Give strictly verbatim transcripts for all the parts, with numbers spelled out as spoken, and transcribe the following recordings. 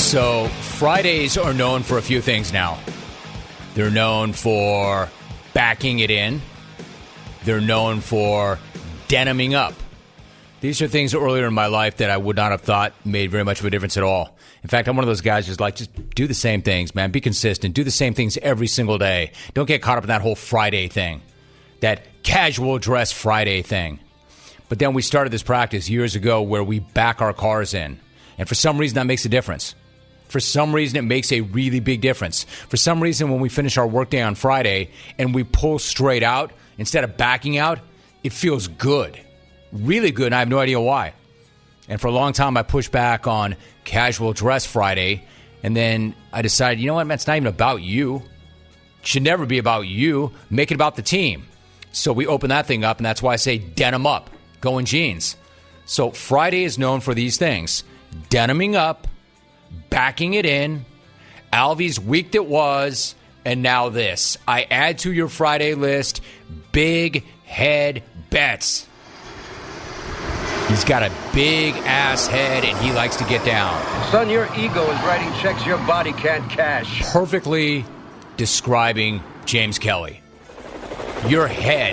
So Fridays are known for a few things now. They're known for backing it in. They're known for deniming up. These are things earlier in my life that I would not have thought made very much of a difference at all. In fact, I'm one of those guys who's like, just do the same things, man. Be consistent. Do the same things every single day. Don't get caught up in that whole Friday thing, that casual dress Friday thing. But then we started this practice years ago where we back our cars in. And for some reason, that makes a difference. For some reason, it makes a really big difference. For some reason, when we finish our workday on Friday and we pull straight out instead of backing out, it feels good. Really good, and I have no idea why. And for a long time, I pushed back on casual dress Friday, and then I decided, you know what, man, it's not even about you. It should never be about you. Make it about the team. So we open that thing up, and that's why I say denim up, go in jeans. So Friday is known for these things. Deniming up, backing it in, Alvy's week that was, and now this. I add to your Friday list, big head bets. He's got a big-ass head, and he likes to get down. Son, your ego is writing checks your body can't cash. Perfectly describing James Kelly. Your head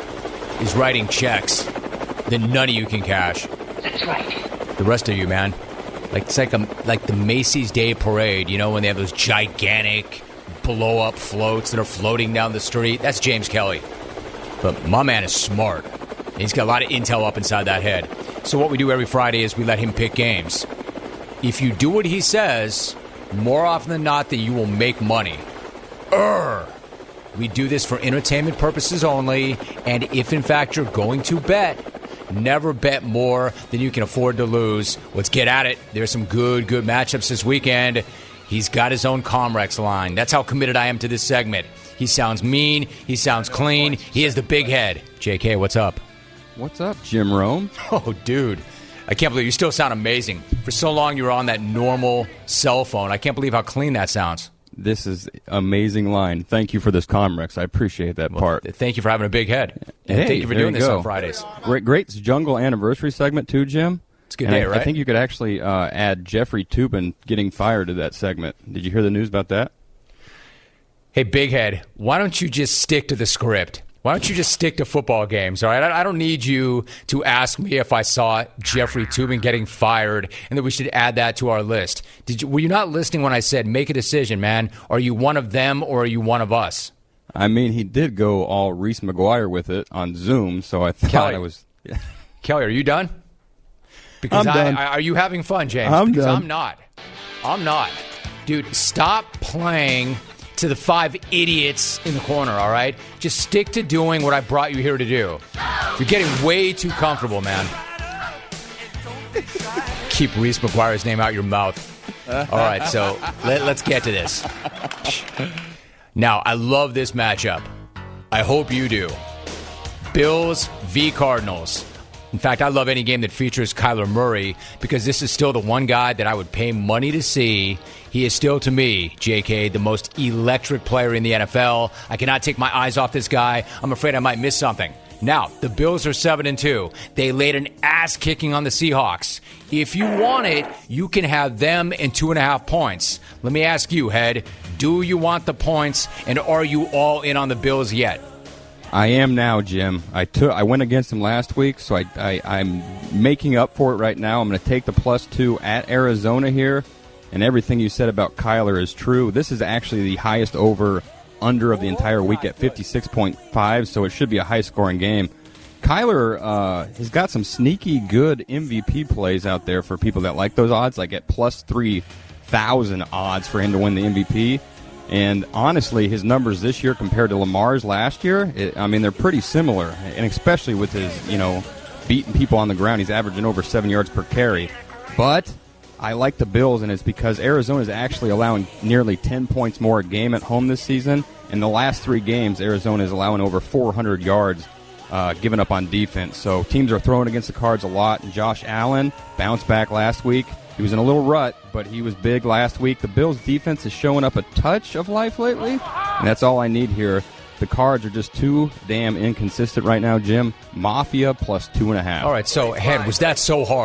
is writing checks that none of you can cash. That's right. The rest of you, man. Like, it's like, a, like the Macy's Day Parade, you know, when they have those gigantic blow-up floats that are floating down the street. That's James Kelly. But my man is smart. He's got a lot of intel up inside that head. So what we do every Friday is we let him pick games. If you do what he says, more often than not, that you will make money. Urgh. We do this for entertainment purposes only, and if in fact you're going to bet, never bet more than you can afford to lose. Let's get at it. There's some good, good matchups this weekend. He's got his own Comrex line. That's how committed I am to this segment. He sounds mean. He sounds clean. He has the big head. J K, what's up? What's up, Jim Rome? Oh, dude. I can't believe you still sound amazing. For so long you were on that normal cell phone. I can't believe how clean that sounds. This is amazing line. Thank you for this Comrex. I appreciate that well, part. Th- thank you for having a big head. And hey, thank you for doing you this go. on Fridays. Great, great jungle anniversary segment, too, Jim. It's a good and day, I, right? I think you could actually uh, add Jeffrey Toobin getting fired to that segment. Did you hear the news about that? Hey, big head, why don't you just stick to the script? Why don't you just stick to football games, all right? I don't need you to ask me if I saw Jeffrey Toobin getting fired and that we should add that to our list. Did you? Were you not listening when I said make a decision, man? Are you one of them or are you one of us? I mean, he did go all Reese McGuire with it on Zoom, so I thought Kelly, I was... Kelly, are you done? Because I'm I, done. I, are you having fun, James? I'm because done. I'm not. I'm not. Dude, stop playing to the five idiots in the corner, all right? Just stick to doing what I brought you here to do. You're getting way too comfortable, man. Keep Reese McGuire's name out your mouth. All right, so let, let's get to this. Now, I love this matchup. I hope you do. Bills v. Cardinals. In fact, I love any game that features Kyler Murray because this is still the one guy that I would pay money to see. He is still, to me, J K, the most electric player in the N F L. I cannot take my eyes off this guy. I'm afraid I might miss something. Now, the Bills are seven and two. They laid an ass-kicking on the Seahawks. If you want it, you can have them and two and a half points. Let me ask you, Head, do you want the points, and are you all in on the Bills yet? I am now, Jim. I took. I went against him last week, so I, I, I'm making up for it right now. I'm going to take the plus two at Arizona here, and everything you said about Kyler is true. This is actually the highest over-under of the entire week at fifty-six point five, so it should be a high-scoring game. Kyler uh, has got some sneaky good M V P plays out there for people that like those odds, like at plus three thousand odds for him to win the M V P. And honestly, his numbers this year compared to Lamar's last year, it, I mean, they're pretty similar. And especially with his, you know, beating people on the ground, he's averaging over seven yards per carry. But I like the Bills, and it's because Arizona is actually allowing nearly ten points more a game at home this season. In the last three games, Arizona is allowing over four hundred yards uh, given up on defense. So teams are throwing against the Cards a lot. And Josh Allen bounced back last week. He was in a little rut, but he was big last week. The Bills' defense is showing up a touch of life lately, and that's all I need here. The Cards are just too damn inconsistent right now, Jim. Mafia plus two and a half. All right, so, Head, was that so hard?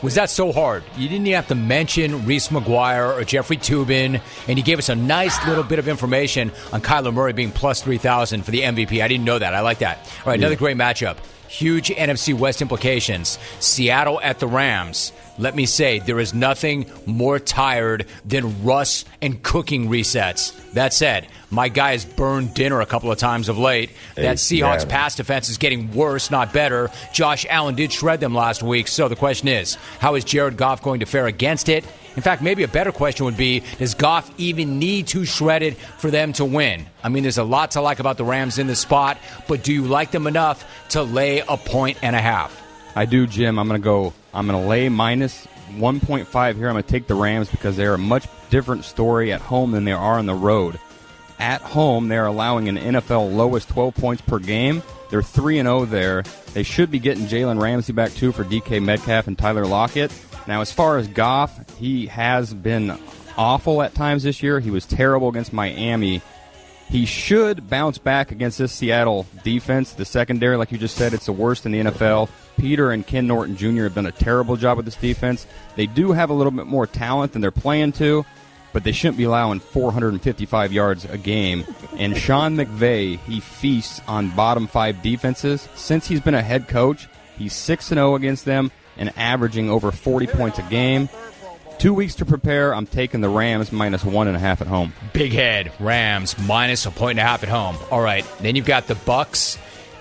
Was that so hard? You didn't even have to mention Reese McGuire or Jeffrey Toobin, and you gave us a nice little bit of information on Kyler Murray being plus three thousand for the M V P. I didn't know that. I like that. All right, another yeah. great matchup. Huge N F C West implications. Seattle at the Rams. Let me say, there is nothing more tired than Russ and cooking resets. That said, my guy has burned dinner a couple of times of late. That Seahawks yeah. pass defense is getting worse, not better. Josh Allen did shred them last week. So the question is, how is Jared Goff going to fare against it? In fact, maybe a better question would be, does Goff even need to shred it for them to win? I mean, there's a lot to like about the Rams in this spot, but do you like them enough to lay a point and a half? I do, Jim. I'm going to go, I'm going to lay minus one point five here. I'm going to take the Rams because they're a much different story at home than they are on the road. At home, they're allowing an N F L lowest twelve points per game. They're three and oh there. They should be getting Jalen Ramsey back, too, for D K Metcalf and Tyler Lockett. Now, as far as Goff, he has been awful at times this year. He was terrible against Miami. He should bounce back against this Seattle defense. The secondary, like you just said, it's the worst in the N F L. Peter and Ken Norton Junior have done a terrible job with this defense. They do have a little bit more talent than they're playing to, but they shouldn't be allowing four hundred fifty-five yards a game. And Sean McVay, he feasts on bottom five defenses. Since he's been a head coach, he's six and oh against them and averaging over forty points a game. Two weeks to prepare. I'm taking the Rams minus one and a half at home. Big head. Rams minus a point and a half at home. All right. Then you've got the Bucks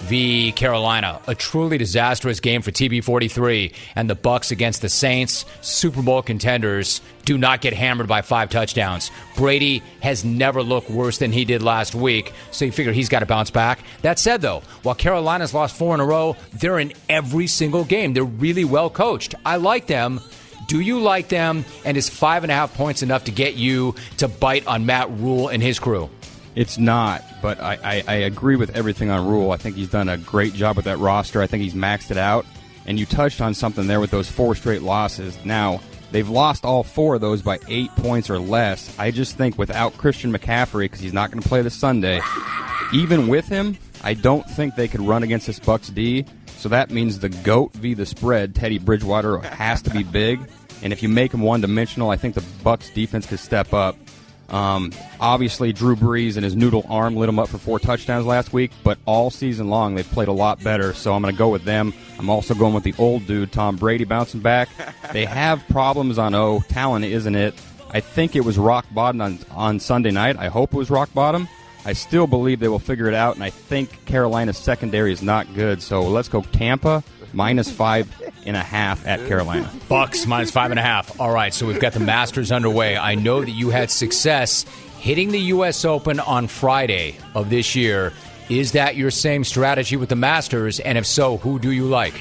v. Carolina. A truly disastrous game for T B forty-three. And the Bucks against the Saints, Super Bowl contenders, do not get hammered by five touchdowns. Brady has never looked worse than he did last week, so you figure he's got to bounce back. That said, though, while Carolina's lost four in a row, they're in every single game. They're really well coached. I like them. Do you like them? And is five and a half points enough to get you to bite on Matt Rule and his crew? It's not, but I, I, I agree with everything on Rule. I think he's done a great job with that roster. I think he's maxed it out. And you touched on something there with those four straight losses. Now, they've lost all four of those by eight points or less. I just think without Christian McCaffrey, because he's not going to play this Sunday, even with him, I don't think they could run against this Bucks D. So that means the GOAT v. the spread, Teddy Bridgewater, has to be big. And if you make him one-dimensional, I think the Bucks defense could step up. Um, obviously, Drew Brees and his noodle arm lit him up for four touchdowns last week, but all season long they've played a lot better, so I'm going to go with them. I'm also going with the old dude, Tom Brady, bouncing back. They have problems on O. Talent isn't it. I think it was rock bottom on, on Sunday night. I hope it was rock bottom. I still believe they will figure it out, and I think Carolina's secondary is not good, so let's go Tampa, minus five and a half at Carolina. Bucks minus five and a half. All right, so we've got the Masters underway. I know that you had success hitting the U S Open on Friday of this year. Is that your same strategy with the Masters? And if so, who do you like?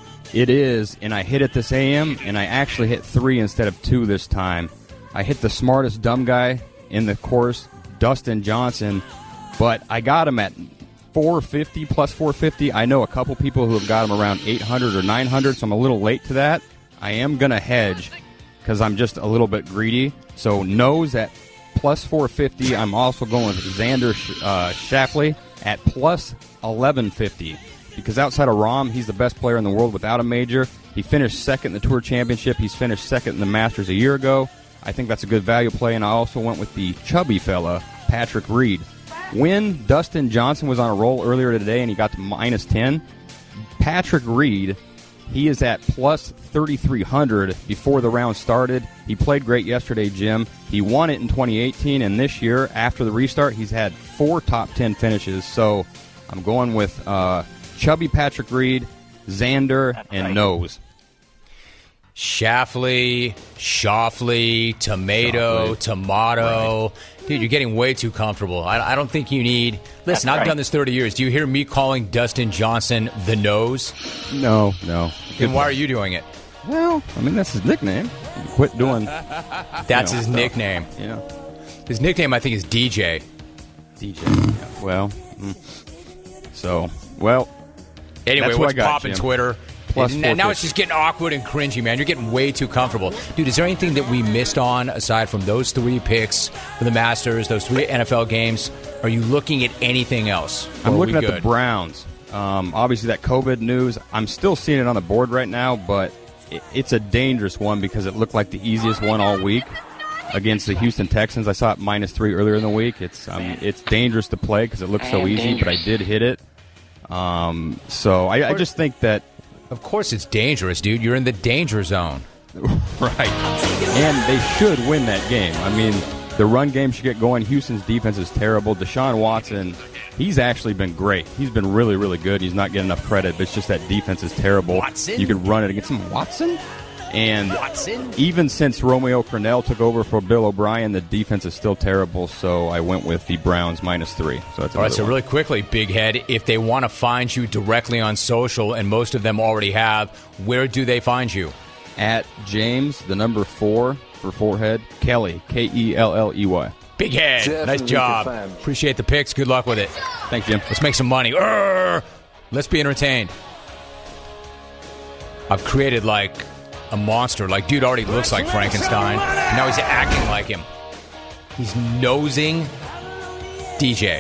It is, and I hit it this A M, and I actually hit three instead of two this time. I hit the smartest dumb guy in the course, Dustin Johnson, but I got him at four fifty, plus four fifty. I know a couple people who have got him around eight hundred or nine hundred, so I'm a little late to that. I am going to hedge because I'm just a little bit greedy. So nose at plus four fifty. I'm also going with Xander uh, Schauffele at plus eleven fifty because outside of Rahm, he's the best player in the world without a major. He finished second in the Tour Championship. He's finished second in the Masters a year ago. I think that's a good value play, and I also went with the chubby fella, Patrick Reed. When Dustin Johnson was on a roll earlier today and he got to minus ten, Patrick Reed, he is at plus thirty-three hundred before the round started. He played great yesterday, Jim. He won it in twenty eighteen, and this year, after the restart, he's had four top ten finishes. So I'm going with uh, chubby Patrick Reed, Xander, and Nose. Schauffele, Schauffele, tomato, Schauffele. tomato. Right. Dude, you're getting way too comfortable. I, I don't think you need... Listen, That's I've right. done this thirty years. Do you hear me calling Dustin Johnson the Nose? No, no. Then why are you doing it? Well, I mean, that's his nickname. Quit doing... That's you know, his stuff. nickname. Yeah. His nickname, I think, is D J. D J. Yeah. Well, mm. so, well... Anyway, that's what's what popping Twitter? Plus now, now it's just getting awkward and cringy, man. You're getting way too comfortable. Dude, is there anything that we missed on aside from those three picks for the Masters, those three N F L games? Are you looking at anything else? I'm looking at good? the Browns. Um, obviously, that COVID news, I'm still seeing it on the board right now, but it, it's a dangerous one because it looked like the easiest one all week against the Houston Texans. I saw it minus three earlier in the week. It's um, it's dangerous to play because it looks so easy, dangerous. But I did hit it. Um, so I, I just think that... Of course it's dangerous, dude. You're in the danger zone. Right. And they should win that game. I mean, the run game should get going. Houston's defense is terrible. Deshaun Watson, he's actually been great. He's been really, really good. He's not getting enough credit, but it's just that defense is terrible. Watson? You could run it against him. Watson? And Watson? Even since Romeo Crennel took over for Bill O'Brien, the defense is still terrible, so I went with the Browns minus three. So that's All right, so one. really quickly, Big Head, if they want to find you directly on social, and most of them already have, where do they find you? At James, the number four for forehead, Kelly, K E L L E Y. Big Head, Jeff nice and job. Ricky Fam. Appreciate the picks. Good luck with it. Thanks, Jim. Let's make some money. Urgh! Let's be entertained. I've created like a monster. Like, dude already looks like Frankenstein. Now he's acting like him. He's nosing D J.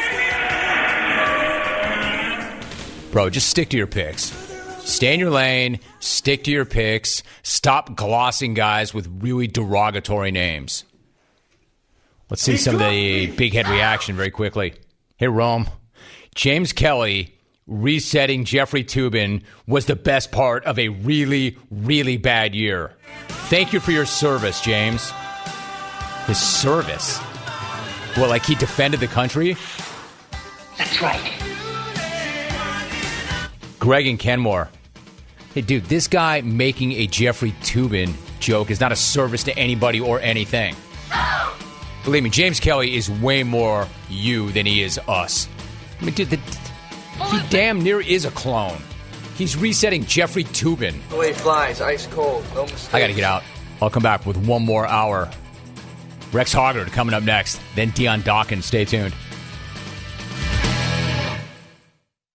Bro, just stick to your picks. Stay in your lane. Stick to your picks. Stop glossing guys with really derogatory names. Let's see some of the Big Head reaction very quickly. Hey, Rome. James Kelly resetting Jeffrey Toobin was the best part of a really, really bad year. Thank you for your service, James. His service? Well, like he defended the country? That's right. Greg and Kenmore. Hey, dude, this guy making a Jeffrey Toobin joke is not a service to anybody or anything. Believe me, James Kelly is way more you than he is us. I mean, dude, the, he damn near is a clone. He's resetting Jeffrey Toobin. The way he flies, ice cold, no mistakes. I got to get out. I'll come back with one more hour. Rex Hoggard coming up next. Then Deion Dawkins. Stay tuned.